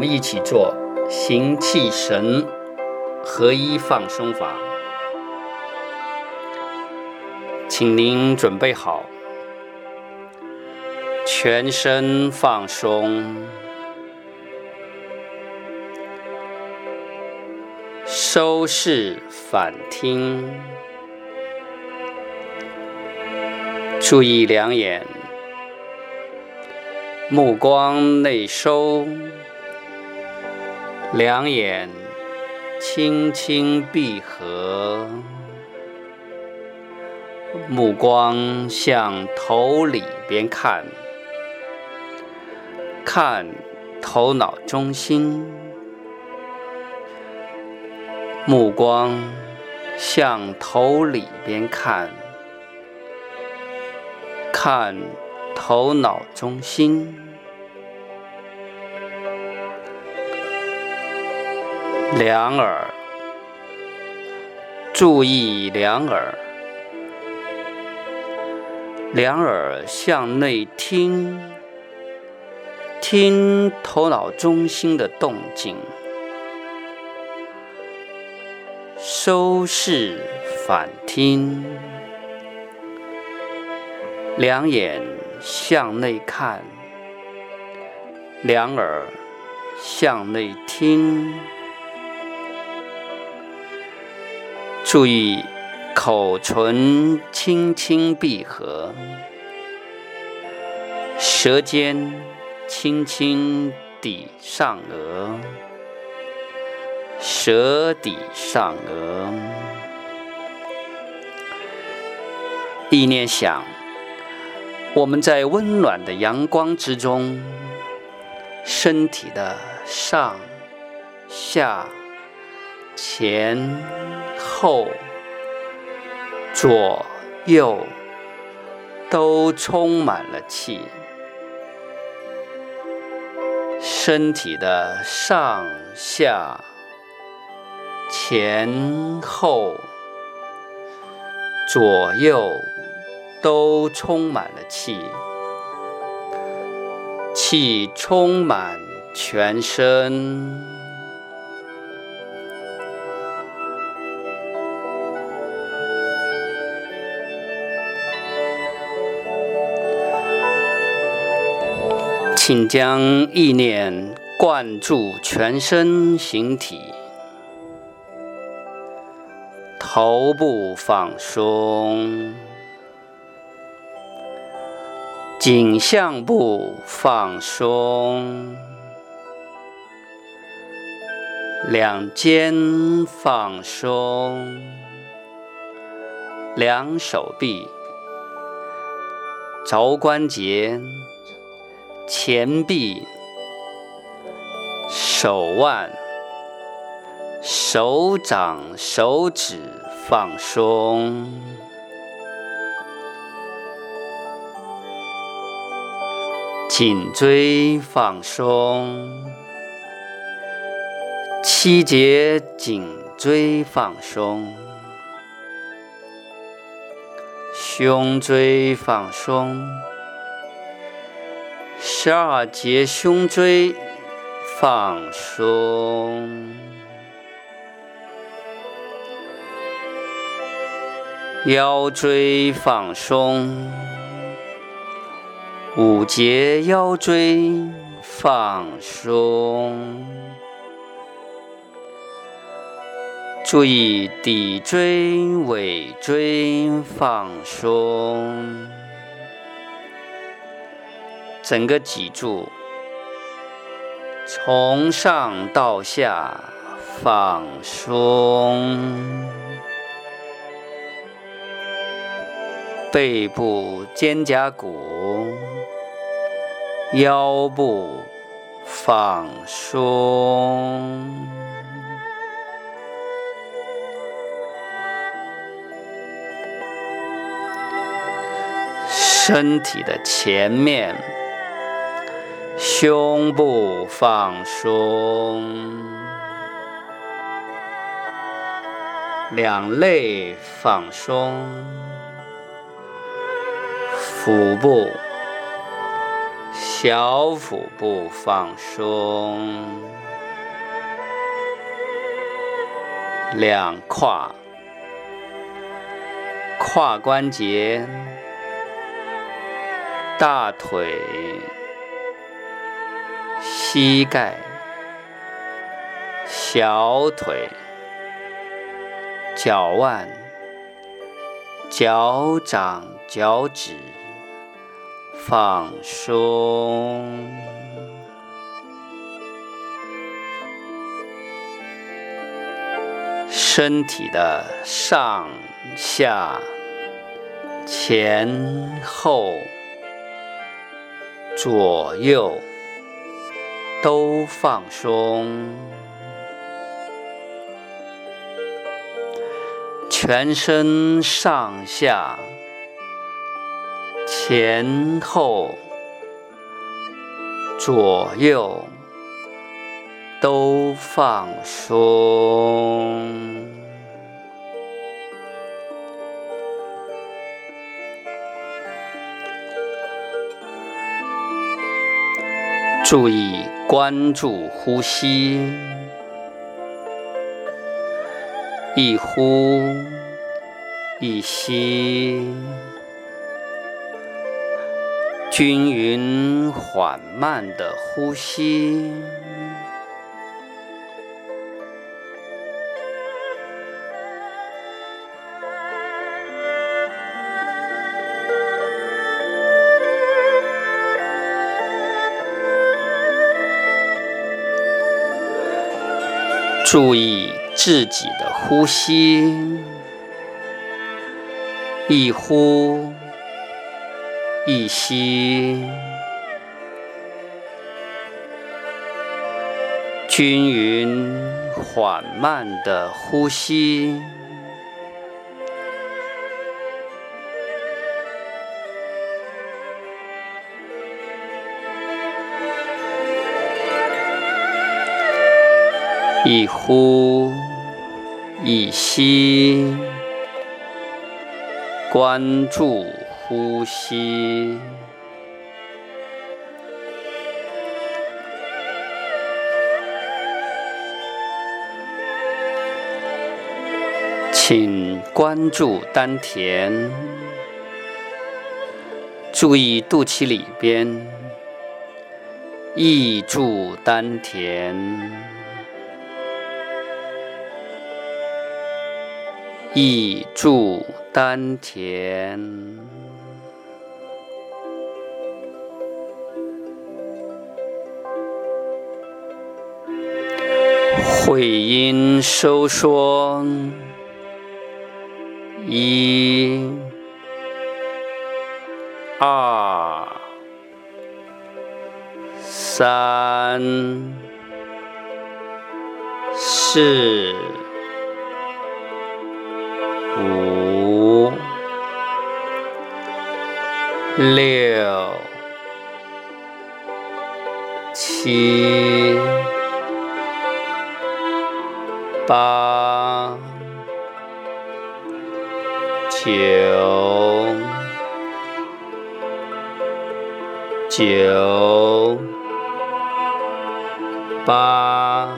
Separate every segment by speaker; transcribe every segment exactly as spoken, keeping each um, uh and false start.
Speaker 1: 们一起做形气神合一放松法。请您准备好，全身放松，收视反听，注意两眼，目光内收，两眼轻轻闭合，目光向头里边看，看头脑中心，目光向头里边看，看头脑中心。两耳，注意两耳，两耳向内听，听头脑中心的动静，收视反听，两眼向内看，两耳向内听，注意口唇轻轻闭合，舌尖轻轻抵上颚，舌抵上颚。意念想，我们在温暖的阳光之中，身体的上下前后左右都充满了气，身体的上下前后左右都充满了气，气充满全身。请将意念灌注全身形体，头部放松，颈项部放松，两肩放松，两手臂、肘关节、前臂、手腕、手掌、手指放松，颈椎放松，七节颈椎放松，胸椎放松，十二节胸椎放松，腰椎放松，五节腰椎放松，注意骶椎、尾椎放松，整个脊柱从上到下放松，背部、肩胛骨、腰部放松，身体的前面，胸部放松，两肋放松，腹部、 小腹部放松，两胯、胯关节、大腿、膝盖、小腿、脚腕、脚掌、脚趾放松，身体的上下、前后、左右都放松，全身上下、前后、左右都放松。注意关注呼吸，一呼一吸，均匀缓慢的呼吸，注意自己的呼吸，一呼一吸，均匀缓慢的呼吸，一呼一吸，关注呼吸。请关注丹田，注意肚脐里边，意住丹田，意住丹田，会阴收缩，一、二、三、四、五、六、七、八、九、九、八、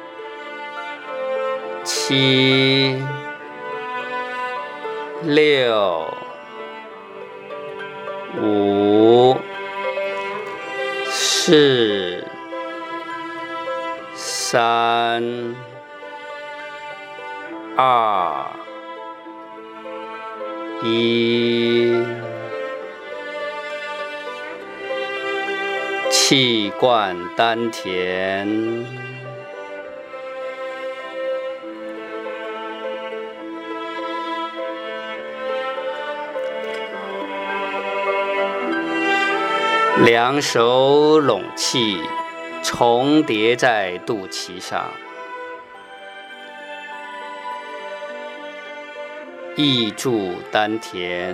Speaker 1: 七、六、五、四、三、二、一，气贯丹田，两手拢气，重叠在肚脐上，意住丹田，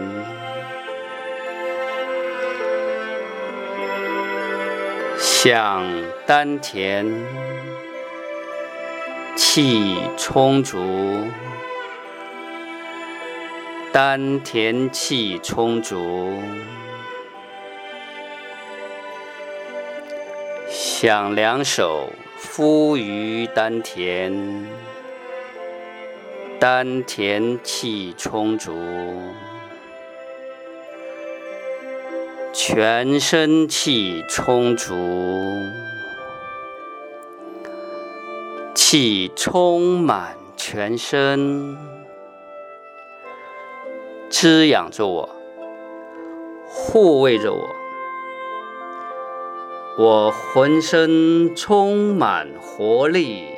Speaker 1: 想丹田气充足，丹田气充足， 想两手敷于丹田，丹田气充足，全身气充足，气充满全身，滋养着我，护卫着我。我浑身充满活力，